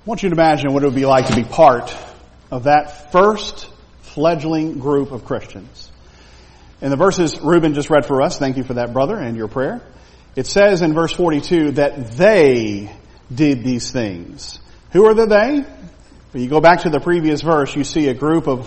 I want you to imagine what it would be like to be part of that first fledgling group of Christians. In the verses Reuben just read for us, thank you for that, brother, and your prayer. It says in verse 42 that they did these things. Who are the they? When you go back to the previous verse, you see a group of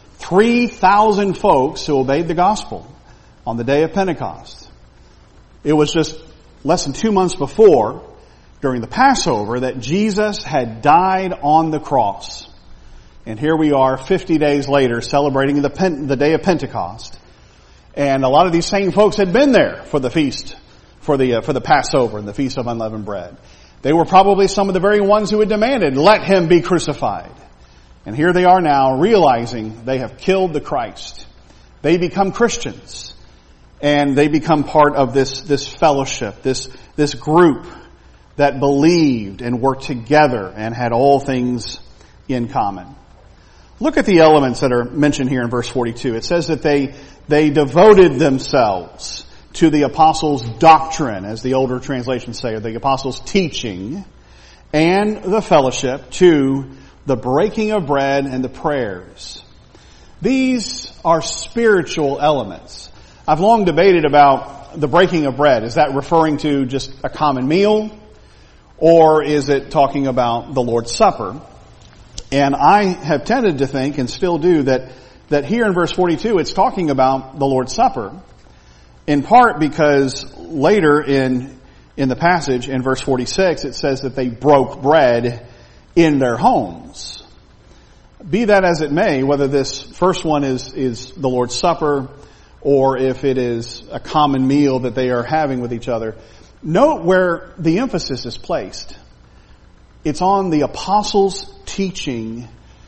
3,000 folks who obeyed the gospel on the day of Pentecost. It was just less than 2 months before, during the Passover, that Jesus had died on the cross. And here we are 50 days later celebrating the day of Pentecost. And a lot of these same folks had been there for the feast, for the Passover and the Feast of Unleavened Bread. They were probably some of the very ones who had demanded, let him be crucified. And here they are now realizing they have killed the Christ. They become Christians. And they become part of this fellowship, this group that believed and worked together and had all things in common. Look at the elements that are mentioned here in verse 42. It says that they devoted themselves to the apostles' doctrine, as the older translations say, or the apostles' teaching, and the fellowship, to the breaking of bread and the prayers. These are spiritual elements. I've long debated about the breaking of bread. Is that referring to just a common meal? Or is it talking about the Lord's Supper? And I have tended to think, and still do, that here in verse 42 it's talking about the Lord's Supper, in part because later in the passage, in verse 46, it says that they broke bread in their homes. Be that as it may, whether this first one is the Lord's Supper, or if it is a common meal that they are having with each other, note where the emphasis is placed. It's on the apostles' teaching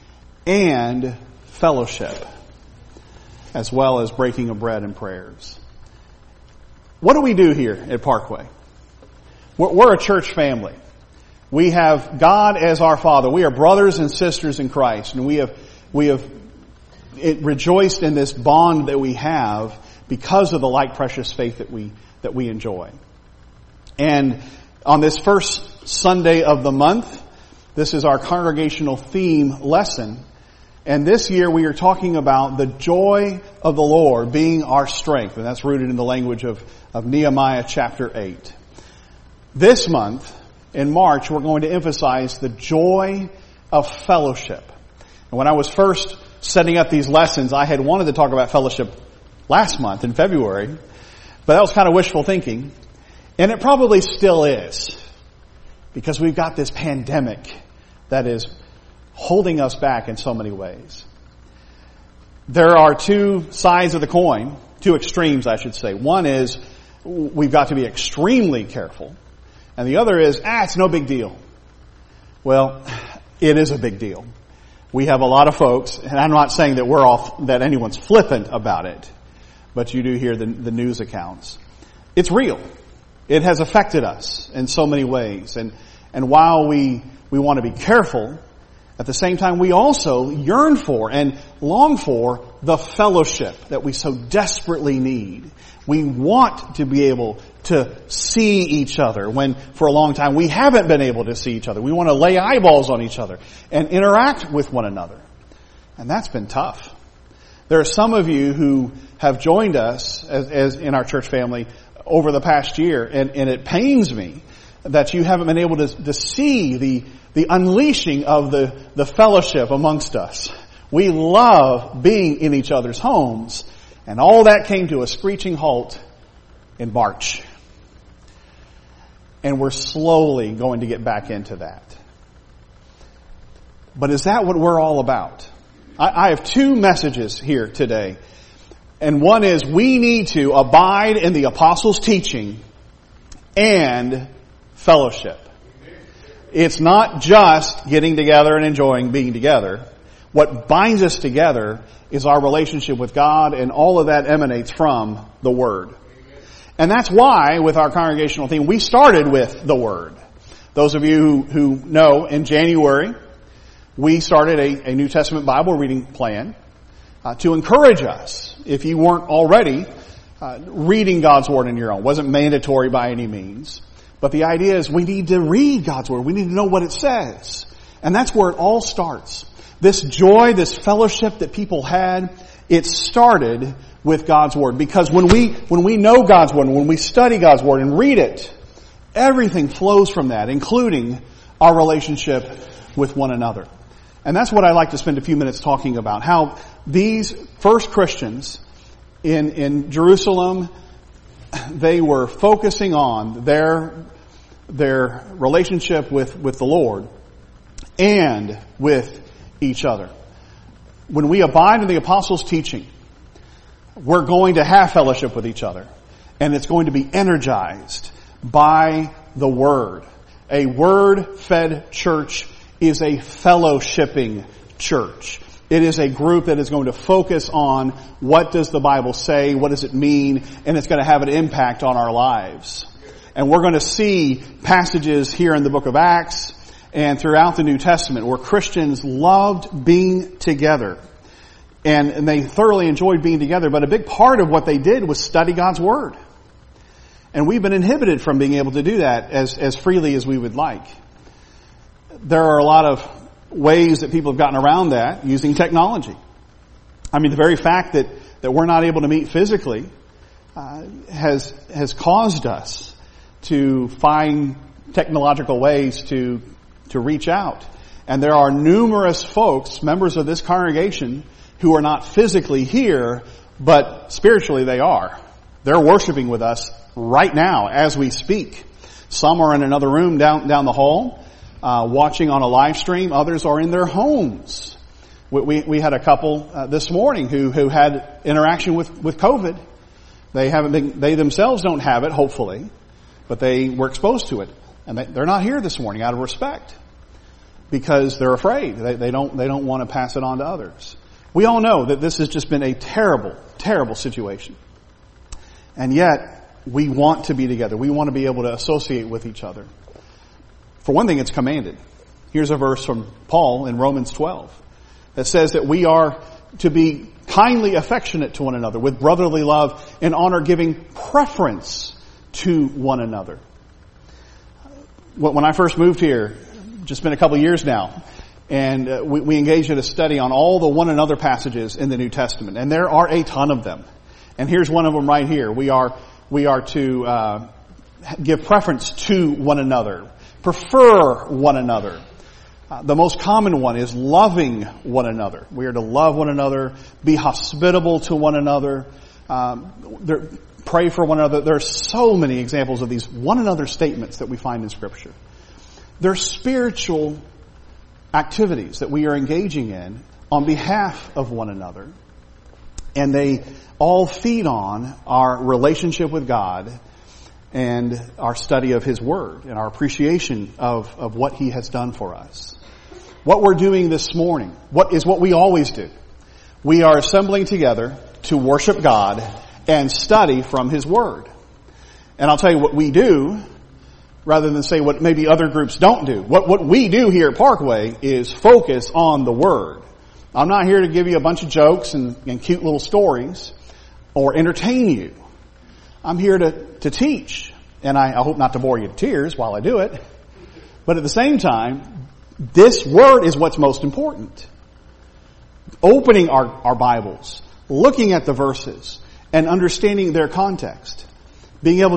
and fellowship, as well as breaking of bread and prayers. What do we do here at Parkway? We're a church family. We have God as our Father. We are brothers and sisters in Christ, and we have rejoiced in this bond that we have because of the like precious faith that we enjoy. And on this first Sunday of the month, this is our congregational theme lesson. And this year we are talking about the joy of the Lord being our strength. And that's rooted in the language of Nehemiah chapter 8. This month, in March, we're going to emphasize the joy of fellowship. And when I was first setting up these lessons, I had wanted to talk about fellowship last month in February, but that was kind of wishful thinking. And it probably still is, because we've got this pandemic that is holding us back in so many ways. There are two sides of the coin, two extremes, I should say. One is we've got to be extremely careful, and the other is, it's no big deal. Well, it is a big deal. We have a lot of folks, and I'm not saying that anyone's flippant about it, but you do hear the news accounts. It's real. It has affected us in so many ways. And while we want to be careful, at the same time we also yearn for and long for the fellowship that we so desperately need. We want to be able to see each other when for a long time we haven't been able to see each other. We want to lay eyeballs on each other and interact with one another. And that's been tough. There are some of you who have joined us as in our church family over the past year, and it pains me that you haven't been able to see the unleashing of the fellowship amongst us. We love being in each other's homes, and all that came to a screeching halt in March. And we're slowly going to get back into that. But is that what we're all about? I have two messages here today. And one is we need to abide in the apostles' teaching and fellowship. It's not just getting together and enjoying being together. What binds us together is our relationship with God, and all of that emanates from the Word. And that's why, with our congregational theme, we started with the Word. Those of you who know, in January, we started a New Testament Bible reading plan to encourage us, if you weren't already reading God's Word on your own. It wasn't mandatory by any means. But the idea is we need to read God's Word. We need to know what it says. And that's where it all starts. This joy, this fellowship that people had, it started with God's Word. Because when we know God's Word, when we study God's Word and read it, everything flows from that, including our relationship with one another. And that's what I like to spend a few minutes talking about. How these first Christians in Jerusalem, they were focusing on their relationship with the Lord and with each other. When we abide in the apostles' teaching, we're going to have fellowship with each other. And it's going to be energized by the Word. A Word-fed church is a fellowshipping church. It is a group that is going to focus on what does the Bible say, what does it mean, and it's going to have an impact on our lives. And we're going to see passages here in the book of Acts and throughout the New Testament where Christians loved being together. And they thoroughly enjoyed being together, but a big part of what they did was study God's Word. And we've been inhibited from being able to do that as freely as we would like. There are a lot of ways that people have gotten around that using technology. I mean, the very fact that we're not able to meet physically has caused us to find technological ways to reach out. And there are numerous folks, members of this congregation, who are not physically here, but spiritually they are. They're worshiping with us right now as we speak. Some are in another room down the hall, watching on a live stream. Others are in their homes. We had a couple this morning who had interaction with COVID. They themselves don't have it, hopefully, but they were exposed to it. And they're not here this morning out of respect because they're afraid. They don't want to pass it on to others. We all know that this has just been a terrible, terrible situation. And yet, we want to be together. We want to be able to associate with each other. For one thing, it's commanded. Here's a verse from Paul in Romans 12 that says that we are to be kindly affectionate to one another with brotherly love and honor, giving preference to one another. When I first moved here, just been a couple of years now, and we engaged in a study on all the one another passages in the New Testament, and there are a ton of them. And here's one of them right here. We are to give preference to one another, prefer one another. The most common one is loving one another. We are to love one another, be hospitable to one another, pray for one another. There are so many examples of these one another statements that we find in Scripture. They're spiritual activities that we are engaging in on behalf of one another. And they all feed on our relationship with God and our study of His Word and our appreciation of what He has done for us. What we're doing this morning, what we always do. We are assembling together to worship God and study from His Word. And I'll tell you what we do, rather than say what maybe other groups don't do. What we do here at Parkway is focus on the Word. I'm not here to give you a bunch of jokes and cute little stories or entertain you. I'm here to teach. And I hope not to bore you to tears while I do it. But at the same time, this Word is what's most important. Opening our Bibles, looking at the verses, and understanding their context. Being able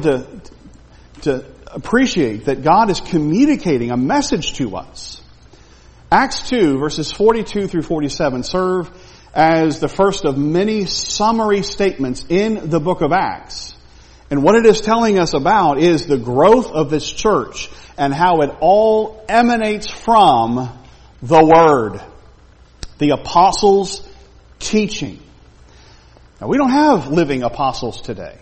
to appreciate that God is communicating a message to us. Acts 2, verses 42 through 47 serve as the first of many summary statements in the book of Acts. And what it is telling us about is the growth of this church and how it all emanates from the Word. The apostles' teaching. Now, we don't have living apostles today.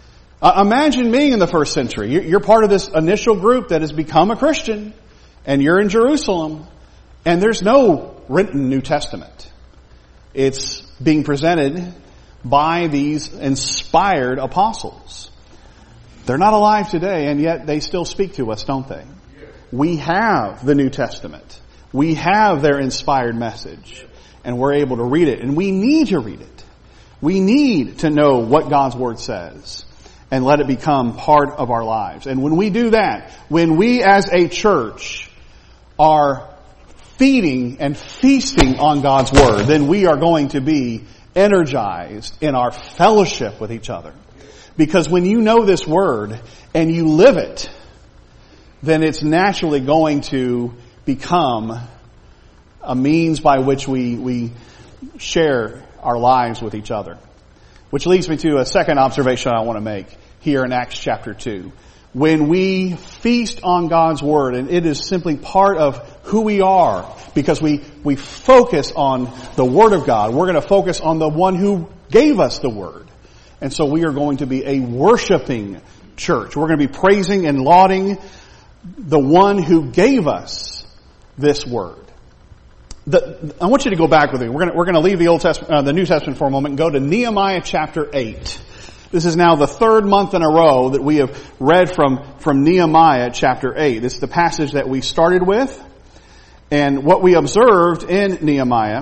Imagine being in the first century. You're part of this initial group that has become a Christian, and you're in Jerusalem, and there's no written New Testament. It's being presented by these inspired apostles. They're not alive today, and yet they still speak to us, don't they? We have the New Testament. We have their inspired message, and we're able to read it, and we need to read it. We need to know what God's Word says and let it become part of our lives. And when we do that, when we as a church are feeding and feasting on God's Word, then we are going to be energized in our fellowship with each other. Because when you know this Word and you live it, then it's naturally going to become a means by which we share our lives with each other. Which leads me to a second observation I want to make here in Acts chapter 2. When we feast on God's Word, and it is simply part of who we are, because we focus on the Word of God, we're going to focus on the one who gave us the Word. And so we are going to be a worshiping church. We're going to be praising and lauding the one who gave us this Word. I want you to go back with me. We're going to leave the New Testament for a moment and go to Nehemiah chapter 8. This is now the third month in a row that we have read from Nehemiah chapter 8. This is the passage that we started with. And what we observed in Nehemiah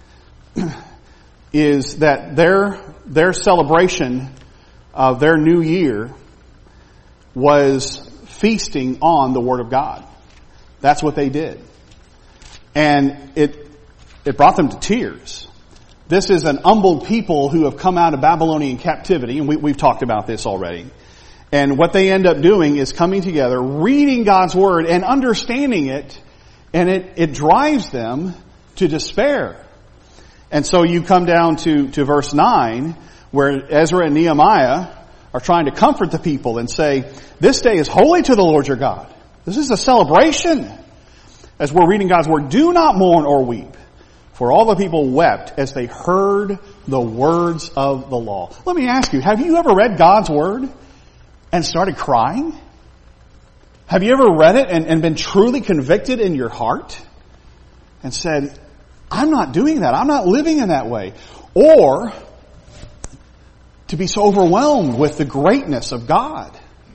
is that their celebration of their new year was feasting on the Word of God. That's what they did. And it brought them to tears. This is an humbled people who have come out of Babylonian captivity, and we've talked about this already. And what they end up doing is coming together, reading God's Word and understanding it, and it drives them to despair. And so you come down to verse 9, where Ezra and Nehemiah are trying to comfort the people and say, this day is holy to the Lord your God. This is a celebration. As we're reading God's Word, do not mourn or weep. For all the people wept as they heard the words of the law. Let me ask you, have you ever read God's Word and started crying? Have you ever read it and been truly convicted in your heart and said, I'm not doing that. I'm not living in that way. Or to be so overwhelmed with the greatness of God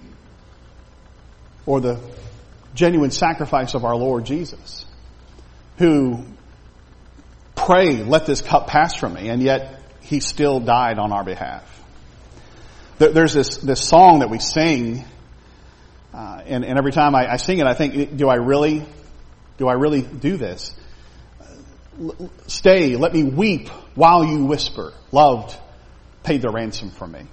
or the genuine sacrifice of our Lord Jesus, who pray, let this cup pass from me, and yet He still died on our behalf. There's this song that we sing, and every time I sing it, I think, do I really do this? Stay, let me weep while you whisper, loved, paid the ransom for me.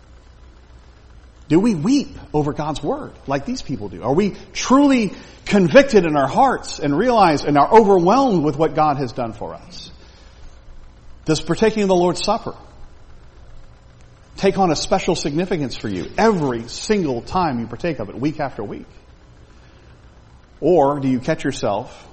Do we weep over God's Word like these people do? Are we truly convicted in our hearts and realize and are overwhelmed with what God has done for us? Does partaking of the Lord's Supper take on a special significance for you every single time you partake of it, week after week? Or do you catch yourself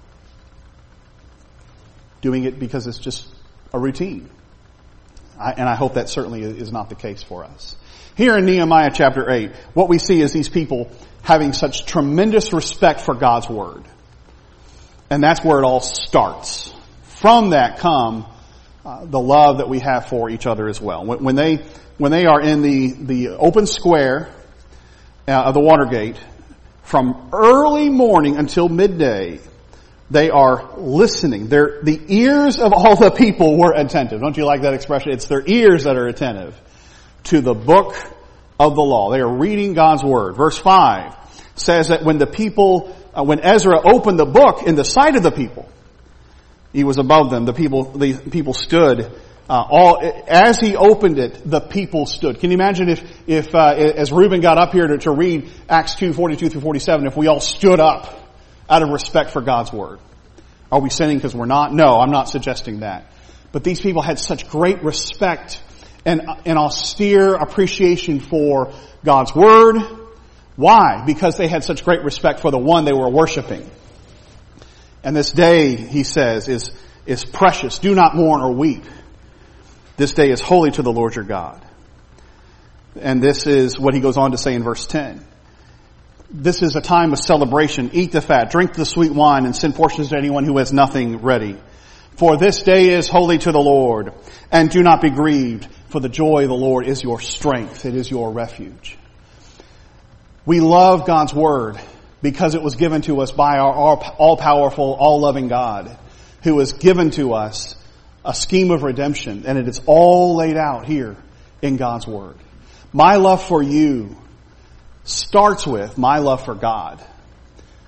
doing it because it's just a routine? And I hope that certainly is not the case for us. Here in Nehemiah chapter 8, what we see is these people having such tremendous respect for God's Word. And that's where it all starts. From that come the love that we have for each other as well. When they are in the open square of the Watergate, from early morning until midday, they are listening. The ears of all the people were attentive. Don't you like that expression? It's their ears that are attentive to the book of the law. They are reading God's Word. Verse 5 says that when when Ezra opened the book in the sight of the people, he was above them. The people stood. As he opened it, the people stood. Can you imagine if as Reuben got up here to read Acts 2:42 through 47, if we all stood up out of respect for God's Word? Are we sinning because we're not? No, I'm not suggesting that. But these people had such great respect and austere appreciation for God's Word. Why? Because they had such great respect for the one they were worshiping. And this day, he says, is precious. Do not mourn or weep. This day is holy to the Lord your God. And this is what he goes on to say in verse 10. This is a time of celebration. Eat the fat, drink the sweet wine, and send portions to anyone who has nothing ready. For this day is holy to the Lord. And do not be grieved, for the joy of the Lord is your strength. It is your refuge. We love God's Word because it was given to us by our all-powerful, all-loving God, who has given to us a scheme of redemption. And it is all laid out here in God's Word. My love for you starts with my love for God.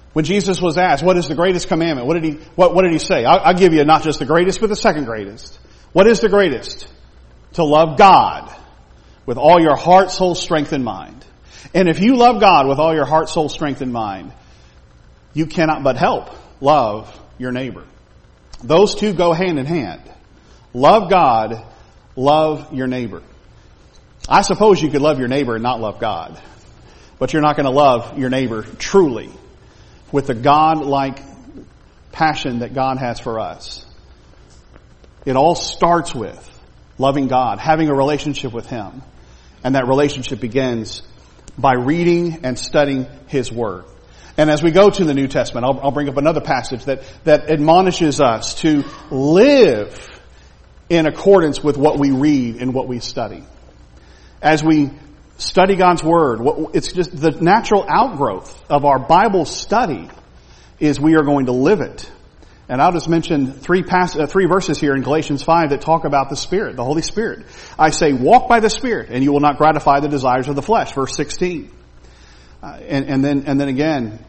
When Jesus was asked, what is the greatest commandment? What did he say? I'll give you not just the greatest, but the second greatest. What is the greatest? To love God with all your heart, soul, strength, and mind. And if you love God with all your heart, soul, strength, and mind, you cannot but help love your neighbor. Those two go hand in hand. Love God, love your neighbor. I suppose you could love your neighbor and not love God. But you're not going to love your neighbor truly with the God-like passion that God has for us. It all starts with loving God, having a relationship with Him. And that relationship begins by reading and studying His Word. And as we go to the New Testament, I'll bring up another passage that admonishes us to live in accordance with what we read and what we study. As we study God's Word, it's just the natural outgrowth of our Bible study is we are going to live it. And I'll just mention three verses here in Galatians 5 that talk about the Spirit, the Holy Spirit. I say, walk by the Spirit, and you will not gratify the desires of the flesh. Verse 16. And then again,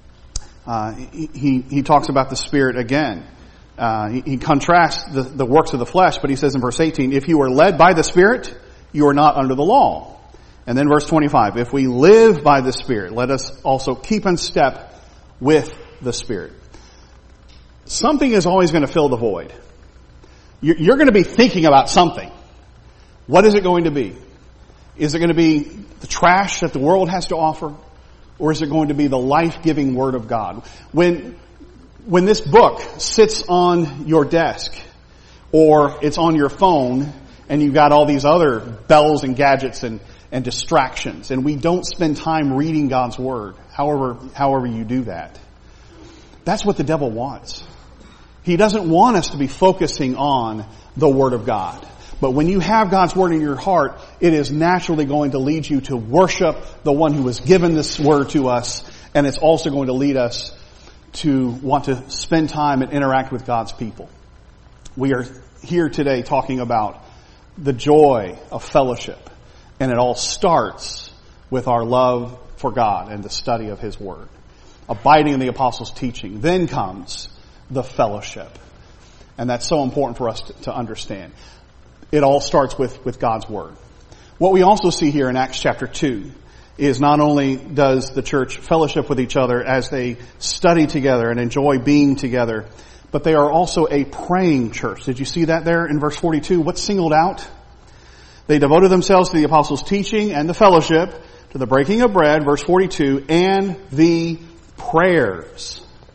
he talks about the Spirit again. He contrasts the works of the flesh, but he says in verse 18, if you are led by the Spirit, you are not under the law. And then verse 25, if we live by the Spirit, let us also keep in step with the Spirit. Something is always going to fill the void. You're going to be thinking about something. What is it going to be? Is it going to be the trash that the world has to offer? Or is it going to be the life-giving Word of God? When this book sits on your desk, or it's on your phone, and you've got all these other bells and gadgets and distractions, and we don't spend time reading God's Word, however you do that, that's what the devil wants. He doesn't want us to be focusing on the Word of God. But when you have God's Word in your heart, it is naturally going to lead you to worship the one who has given this Word to us, and it's also going to lead us to want to spend time and interact with God's people. We are here today talking about the joy of fellowship, and it all starts with our love for God and the study of His Word. Abiding in the apostles' teaching. Then comes the fellowship. And that's so important for us to understand. It all starts with God's Word. What we also see here in Acts chapter 2 is not only does the church fellowship with each other as they study together and enjoy being together, but they are also a praying church. Did you see that there in verse 42? What's singled out? They devoted themselves to the apostles' teaching and the fellowship, to the breaking of bread, verse 42, and the prayers.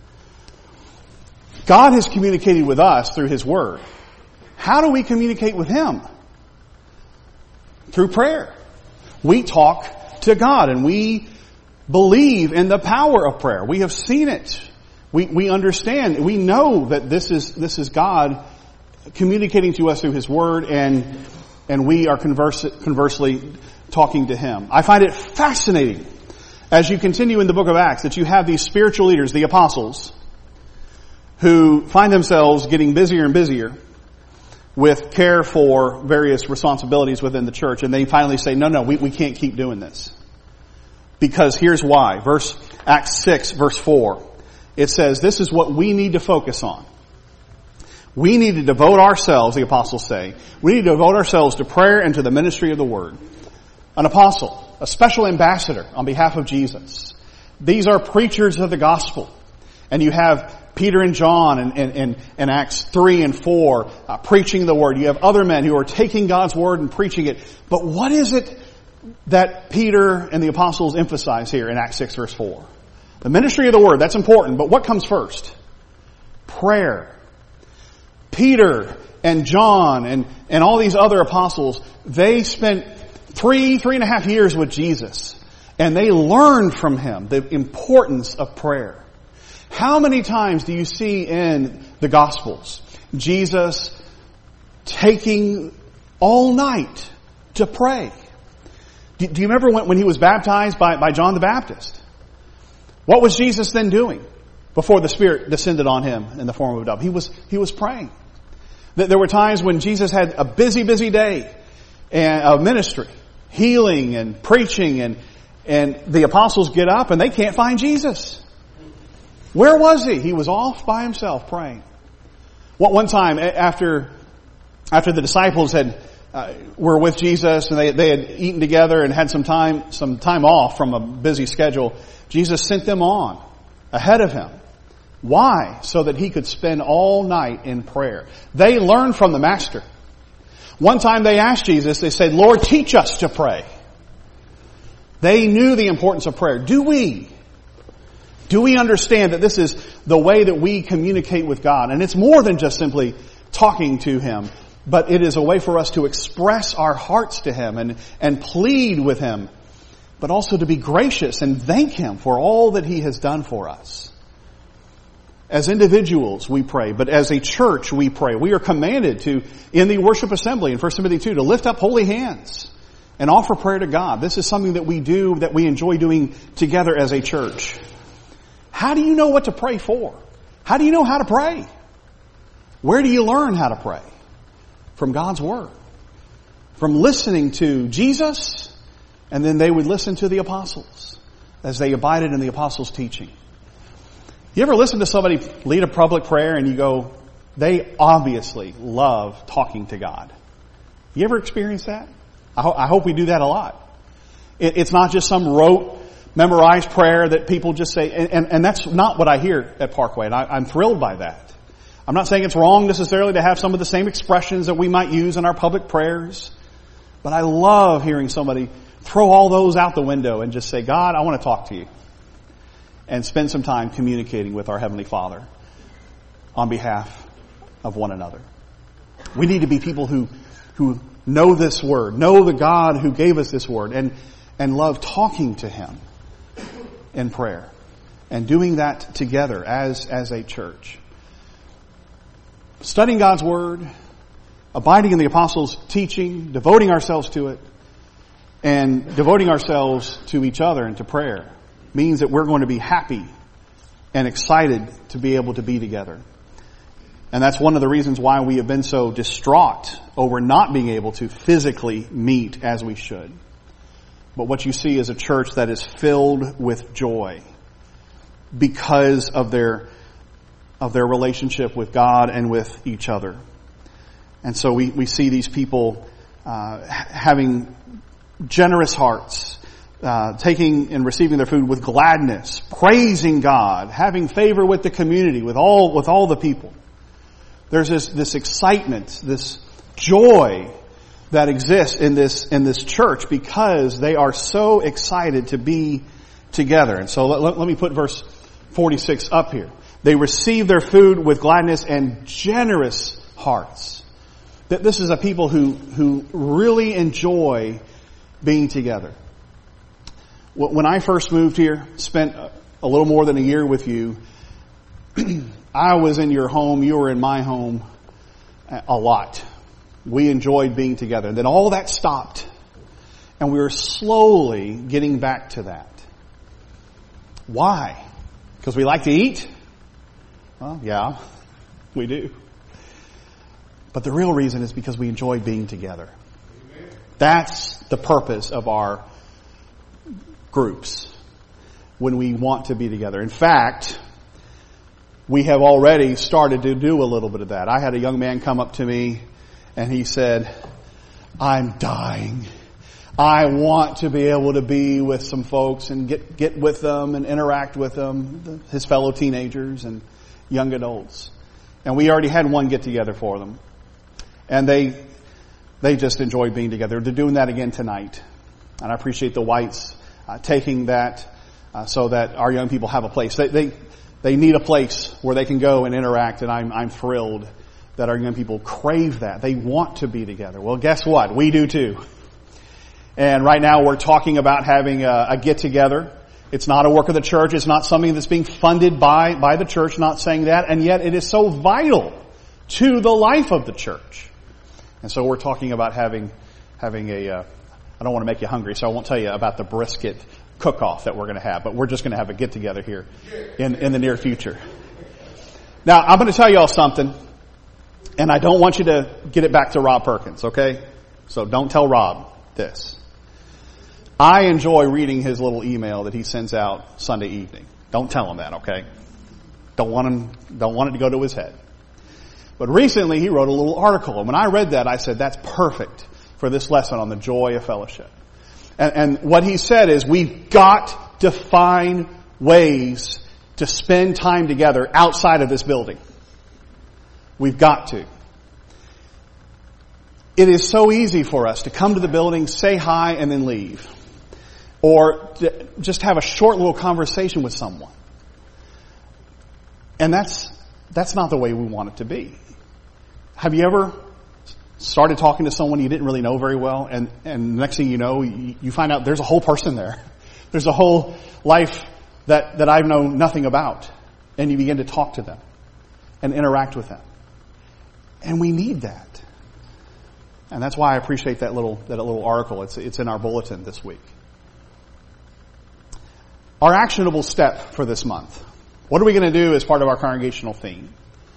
God has communicated with us through His Word. How do we communicate with Him? Through prayer. We talk to God and we believe in the power of prayer. We have seen it. We understand. We know that this is God communicating to us through His Word, and we are conversely talking to Him. I find it fascinating as you continue in the book of Acts that you have these spiritual leaders, the apostles, who find themselves getting busier and busier with care for various responsibilities within the church. And they finally say, no, we can't keep doing this. Because here's why. Acts 6, verse 4. It says, this is what we need to focus on. We need to devote ourselves, the apostles say, we need to devote ourselves to prayer and to the ministry of the Word. An apostle, a special ambassador on behalf of Jesus. These are preachers of the gospel. And you have Peter and John in Acts 3 and 4 preaching the Word. You have other men who are taking God's Word and preaching it. But what is it that Peter and the apostles emphasize here in Acts 6 verse 4? The ministry of the Word, that's important. But what comes first? Prayer. Peter and John and all these other apostles, they spent 3.5 years with Jesus. And they learned from Him the importance of prayer. How many times do you see in the Gospels Jesus taking all night to pray? Do you remember when He was baptized by John the Baptist? What was Jesus then doing before the Spirit descended on Him in the form of a dove? He was praying. There were times when Jesus had a busy day of ministry, healing and preaching, and the apostles get up and they can't find Jesus. Where was he? He was off by himself praying. One time after the disciples were with Jesus and they had eaten together and had some time off from a busy schedule, Jesus sent them on ahead of him. Why? So that he could spend all night in prayer. They learned from the Master. One time they asked Jesus, they said, Lord, teach us to pray. They knew the importance of prayer. Do we? Do we understand that this is the way that we communicate with God? And it's more than just simply talking to Him, but it is a way for us to express our hearts to Him and plead with Him, but also to be gracious and thank Him for all that He has done for us. As individuals, we pray, but as a church, we pray. We are commanded to, in the worship assembly in 1 Timothy 2, to lift up holy hands and offer prayer to God. This is something that we do, that we enjoy doing together as a church. How do you know what to pray for? How do you know how to pray? Where do you learn how to pray? From God's Word. From listening to Jesus, and then they would listen to the apostles as they abided in the apostles' teaching. You ever listen to somebody lead a public prayer and you go, they obviously love talking to God? You ever experience that? I hope we do that a lot. It's not just some rote, memorized prayer that people just say, and that's not what I hear at Parkway, and I'm thrilled by that. I'm not saying it's wrong necessarily to have some of the same expressions that we might use in our public prayers, but I love hearing somebody throw all those out the window and just say, God, I want to talk to you. And spend some time communicating with our Heavenly Father on behalf of one another. We need to be people who know this Word, know the God who gave us this Word, and love talking to Him in prayer. And doing that together as a church. Studying God's Word, abiding in the Apostles' teaching, devoting ourselves to it, and devoting ourselves to each other and to prayer means that we're going to be happy and excited to be able to be together. And that's one of the reasons why we have been so distraught over not being able to physically meet as we should. But what you see is a church that is filled with joy because of their relationship with God and with each other. And so we see these people having generous hearts, taking and receiving their food with gladness, praising God, having favor with the community, with all the people. There's this excitement, this joy that exists in this church because they are so excited to be together. And so let me put verse 46 up here. They receive their food with gladness and generous hearts. That this is a people who really enjoy being together. When I first moved here, spent a little more than a year with you, I was in your home, you were in my home a lot. We enjoyed being together. And then all that stopped. And we were slowly getting back to that. Why? Because we like to eat? Well, yeah, we do. But the real reason is because we enjoy being together. That's the purpose of our groups when we want to be together. In fact, we have already started to do a little bit of that. I had a young man come up to me and he said, I'm dying. I want to be able to be with some folks and get with them and interact with them, his fellow teenagers and young adults. And we already had one get together for them. And they just enjoyed being together. They're doing that again tonight. And I appreciate the Whites taking that so that our young people have a place. They need a place where they can go and interact, and I'm thrilled that our young people crave that. They want to be together. Well, guess what? We do too. And right now we're talking about having a get-together. It's not a work of the church. It's not something that's being funded by the church, not saying that, and yet it is so vital to the life of the church. And so we're talking about having I don't want to make you hungry, so I won't tell you about the brisket cook-off that we're going to have, but we're just going to have a get-together here in the near future. Now, I'm going to tell you all something, and I don't want you to get it back to Rob Perkins, okay? So don't tell Rob this. I enjoy reading his little email that he sends out Sunday evening. Don't tell him that, okay? Don't want it to go to his head. But recently he wrote a little article, and when I read that, I said, that's perfect for this lesson on the joy of fellowship. And what he said is, we've got to find ways to spend time together outside of this building. We've got to. It is so easy for us to come to the building, say hi, and then leave. Or just have a short little conversation with someone. And that's not the way we want it to be. Have you ever started talking to someone you didn't really know very well, and next thing you know, you find out there's a whole person there. There's a whole life that I know nothing about. And you begin to talk to them and interact with them. And we need that. And that's why I appreciate that little article. It's in our bulletin this week. Our actionable step for this month. What are we going to do as part of our congregational theme?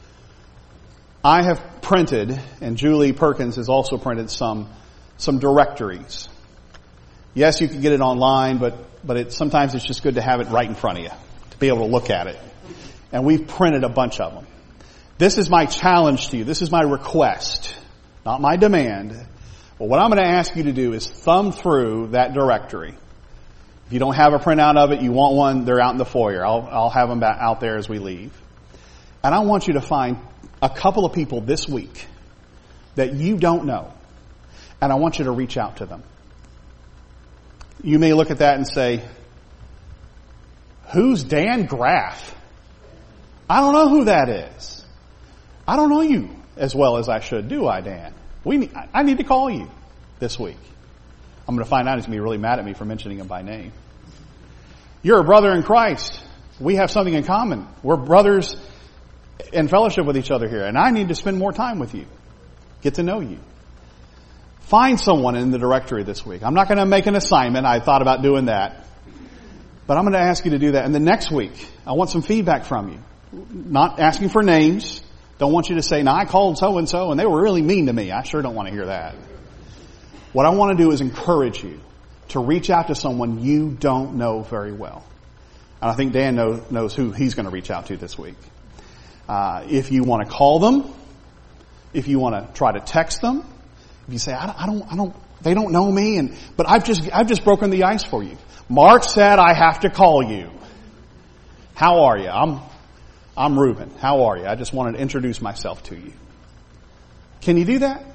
I have printed, and Julie Perkins has also printed some directories. Yes, you can get it online, but sometimes it's just good to have it right in front of you, to be able to look at it. And we've printed a bunch of them. This is my challenge to you. This is my request, not my demand. But what I'm going to ask you to do is thumb through that directory. If you don't have a printout of it, you want one, they're out in the foyer. I'll have them out there as we leave. And I want you to find a couple of people this week that you don't know. And I want you to reach out to them. You may look at that and say, who's Dan Graff? I don't know who that is. I don't know you as well as I should, do I, Dan? I need to call you this week. I'm going to find out he's going to be really mad at me for mentioning him by name. You're a brother in Christ. We have something in common. We're brothers in fellowship with each other here. And I need to spend more time with you. Get to know you. Find someone in the directory this week. I'm not going to make an assignment. I thought about doing that. But I'm going to ask you to do that. And the next week, I want some feedback from you. Not asking for names. Don't want you to say, I called so-and-so and they were really mean to me. I sure don't want to hear that. What I want to do is encourage you to reach out to someone you don't know very well. And I think Dan knows who he's going to reach out to this week. If you want to call them, if you want to try to text them, if you say, they don't know me, but I've just broken the ice for you. Mark said I have to call you. How are you? I'm Reuben. How are you? I just wanted to introduce myself to you. Can you do that?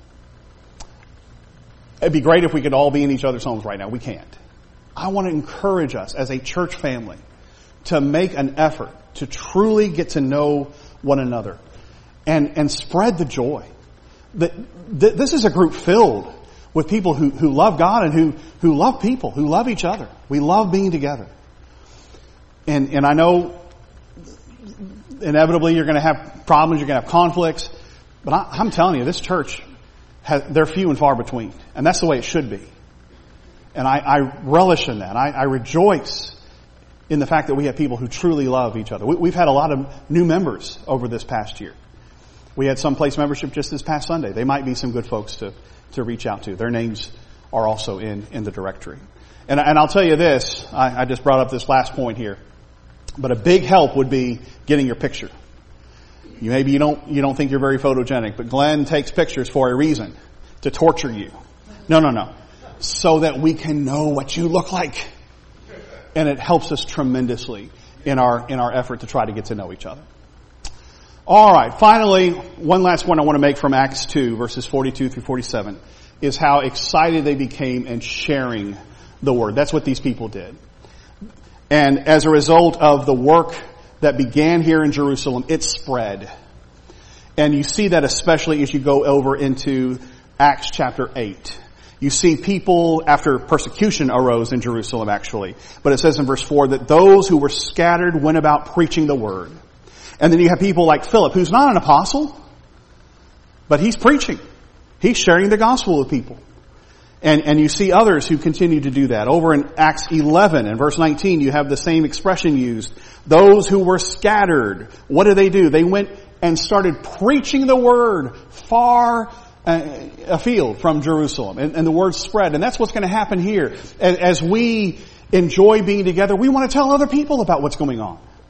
It'd be great if we could all be in each other's homes right now. We can't. I want to encourage us as a church family to make an effort to truly get to know one another and spread the joy. This is a group filled with people who love God and who love people, who love each other. We love being together. And I know inevitably you're going to have problems, you're going to have conflicts, but I'm telling you, this church, they're few and far between. And that's the way it should be. And I relish in that. I rejoice in the fact that we have people who truly love each other. We've had a lot of new members over this past year. We had some place membership just this past Sunday. They might be some good folks to reach out to. Their names are also in the directory. And I'll tell you this, I just brought up this last point here. But a big help would be getting your picture. Maybe you don't think you're very photogenic, but Glenn takes pictures for a reason, to torture you. No. So that we can know what you look like. And it helps us tremendously in our effort to try to get to know each other. All right, finally, one last one I want to make from Acts 2, verses 42 through 47, is how excited they became in sharing the word. That's what these people did. And as a result of the work that began here in Jerusalem, it spread. And you see that especially as you go over into Acts chapter 8. You see people after persecution arose in Jerusalem actually. But it says in verse 4 that those who were scattered went about preaching the word. And then you have people like Philip, who's not an apostle, but he's preaching. He's sharing the gospel with people. And you see others who continue to do that. Over in Acts 11 and verse 19, you have the same expression used. Those who were scattered, what do? They went and started preaching the word far afield from Jerusalem. And the word spread. And that's what's going to happen here. As we enjoy being together, we want to tell other people about what's going on.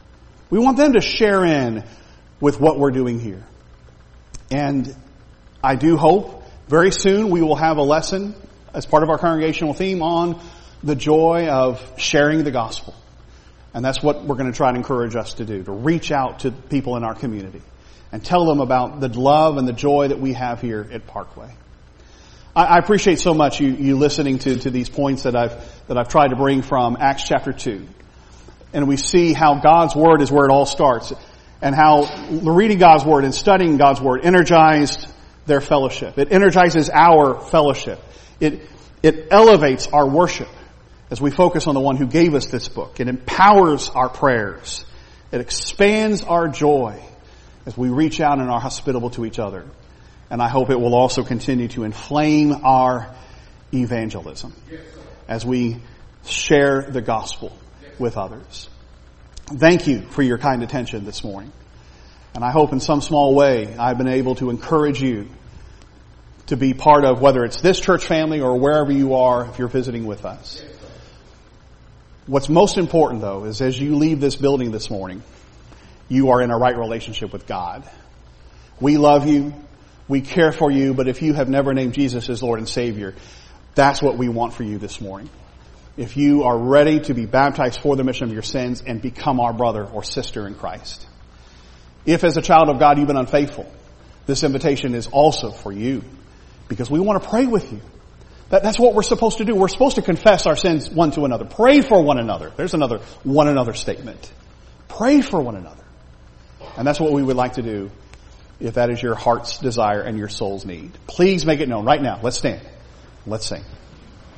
We want them to share in with what we're doing here. And I do hope very soon we will have a lesson as part of our congregational theme on the joy of sharing the gospel. And that's what we're going to try to encourage us to do, to reach out to people in our community and tell them about the love and the joy that we have here at Parkway. I appreciate so much you listening to these points that I've tried to bring from Acts chapter 2. And we see how God's Word is where it all starts, and how reading God's Word and studying God's Word energized their fellowship. It energizes our fellowship. It elevates our worship as we focus on the one who gave us this book. It empowers our prayers. It expands our joy as we reach out and are hospitable to each other. And I hope it will also continue to inflame our evangelism as we share the gospel with others. Thank you for your kind attention this morning. And I hope in some small way I've been able to encourage you to be part of, whether it's this church family or wherever you are if you're visiting with us. What's most important, though, is as you leave this building this morning, you are in a right relationship with God. We love you. We care for you. But if you have never named Jesus as Lord and Savior, that's what we want for you this morning. If you are ready to be baptized for the remission of your sins and become our brother or sister in Christ. If as a child of God you've been unfaithful, this invitation is also for you, because we want to pray with you. That's what we're supposed to do. We're supposed to confess our sins one to another. Pray for one another. There's another one another statement. Pray for one another. And that's what we would like to do if that is your heart's desire and your soul's need. Please make it known right now. Let's stand. Let's sing.